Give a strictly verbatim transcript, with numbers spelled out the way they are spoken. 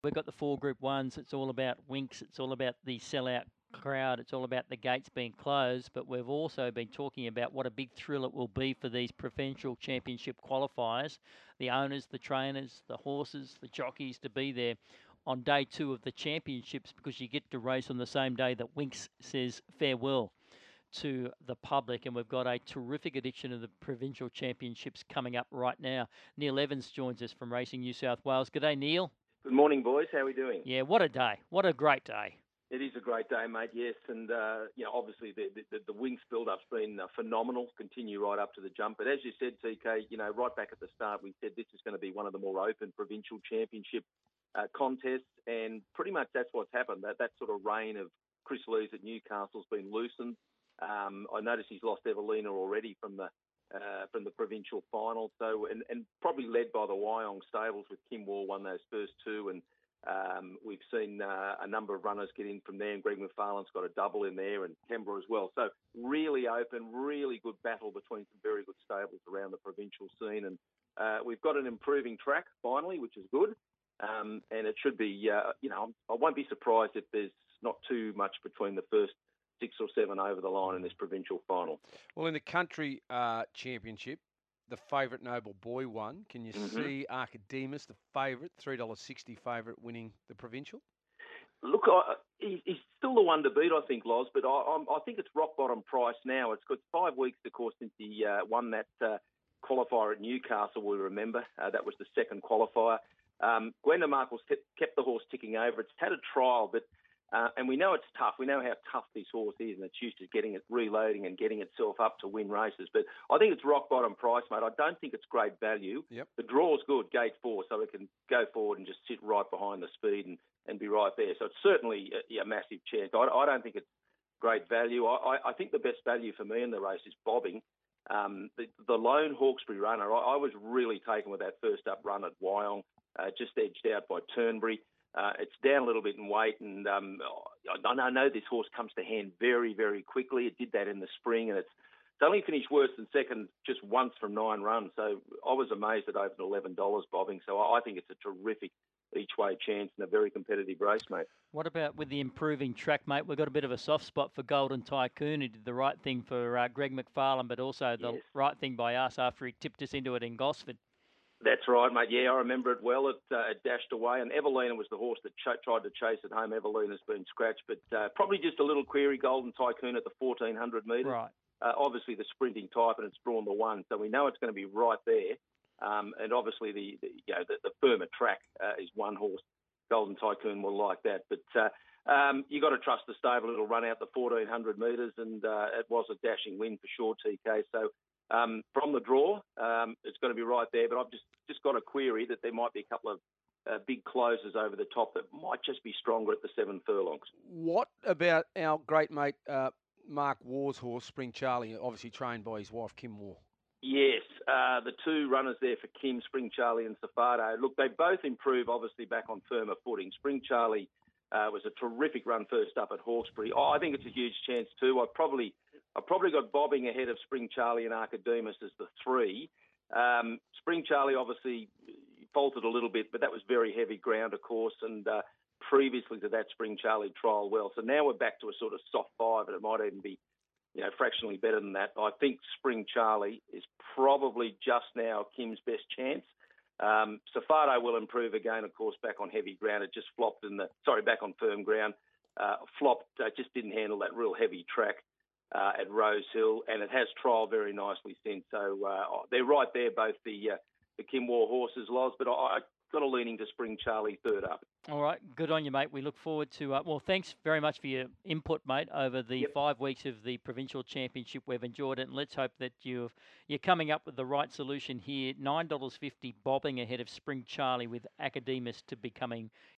We've got the four Group Ones. It's all about Winks. It's all about the sellout crowd. It's all about the gates being closed. But we've also been talking about what a big thrill it will be for these provincial championship qualifiers, the owners, the trainers, the horses, the jockeys to be there on day two of the championships, because you get to race on the same day that Winks says farewell to the public. And we've got a terrific edition of the provincial championships coming up right now. Neil Evans joins us from Racing New South Wales. G'day, Neil. Good morning, boys. How are we doing? Yeah, what a day. What a great day. It is a great day, mate, yes. And, uh, you know, obviously the, the, the Winks build-up's been uh, phenomenal, continue right up to the jump. But as you said, T K, you know, right back at the start, we said this is going to be one of the more open provincial championship uh, contests. And pretty much that's what's happened. That, that sort of reign of Chris Lees at Newcastle's been loosened. Um, I noticed he's lost Evelina already from the uh, from the provincial final. So, and, and probably led by the Wyong stables, with Kim Wall won those first two, and um, we've seen uh, a number of runners get in from there, and Greg McFarlane's got a double in there, and Canberra as well. So really open, really good battle between some very good stables around the provincial scene, and uh, we've got an improving track finally, which is good. Um, and it should be, uh, you know, I won't be surprised if there's not too much between the first six or seven over the line in this provincial final. Well, in the country uh, championship, the favourite Noble Boy won. Can you mm-hmm. see Archidemus, the favourite, three dollars sixty favourite, winning the provincial? Look, I, he, he's still the one to beat, I think, Loz, but I, I'm, I think it's rock bottom price now. It's got five weeks, of course, since he uh, won that uh, qualifier at Newcastle, we remember. Uh, that was the second qualifier. Um, Gwenda Markle's kept, kept the horse ticking over. It's had a trial, but Uh, and we know it's tough. We know how tough this horse is, and it's used to getting it reloading and getting itself up to win races. But I think it's rock bottom price, mate. I don't think it's great value. Yep. The draw's good, gate four, so it can go forward and just sit right behind the speed and, and be right there. So it's certainly a, a massive chance. I, I don't think it's great value. I, I, I think the best value for me in the race is Bobbing. Um, the, the lone Hawkesbury runner, I, I was really taken with that first up run at Wyong, uh, just edged out by Turnberry. Uh, it's down a little bit in weight, and um, I, I know this horse comes to hand very, very quickly. It did that in the spring, and it's, it's only finished worse than second just once from nine runs. So I was amazed at over eleven dollars Bobbing. So I, I think it's a terrific each-way chance and a very competitive race, mate. What about with the improving track, mate? We've got a bit of a soft spot for Golden Tycoon, who did the right thing for uh, Greg McFarlane, but also the yes. right thing by us after he tipped us into it in Gosford. That's right, mate. Yeah, I remember it well. It, uh, it dashed away, and Evelina was the horse that ch- tried to chase it home. Evelina's been scratched, but uh, probably just a little query. Golden Tycoon at the fourteen hundred metres. Right. Uh, obviously, the sprinting type, and it's drawn the one, so we know it's going to be right there. Um, and obviously, the, the you know the, the firmer track uh, is one horse. Golden Tycoon will like that, but uh, um, you got to trust the stable. It'll run out the fourteen hundred metres, and uh, it was a dashing win for sure, T K. So. Um, from the draw, um, it's going to be right there, but I've just, just got a query that there might be a couple of uh, big closes over the top that might just be stronger at the seven furlongs. What about our great mate uh, Mark Waugh's horse, Spring Charlie, obviously trained by his wife, Kim Waugh? Yes, uh, the two runners there for Kim, Spring Charlie and Safado. Look, they both improve, obviously, back on firmer footing. Spring Charlie uh, was a terrific run first up at Hawkesbury. Oh, I think it's a huge chance too. I probably... I've probably got Bobbing ahead of Spring Charlie and Archidemus as the three. Um, Spring Charlie obviously faltered a little bit, but that was very heavy ground, of course, and uh, previously to that Spring Charlie trial well. So now we're back to a sort of soft five, and it might even be, you know, fractionally better than that. I think Spring Charlie is probably just now Kim's best chance. Um, Safado will improve again, of course, back on heavy ground. It just flopped in the, sorry, back on firm ground. Uh, flopped, uh, just didn't handle that real heavy track. Uh, at Rose Hill, and it has trialled very nicely since. So uh, they're right there, both the uh, the Kim Waugh horses, Loz, but I, I got a leaning to Spring Charlie third up. All right, good on you, mate. We look forward to, uh, well, thanks very much for your input, mate, over the yep. five weeks of the Provincial Championship. We've enjoyed it, and let's hope that you've, you're coming up with the right solution here. nine dollars fifty Bobbing ahead of Spring Charlie, with Archidemus to becoming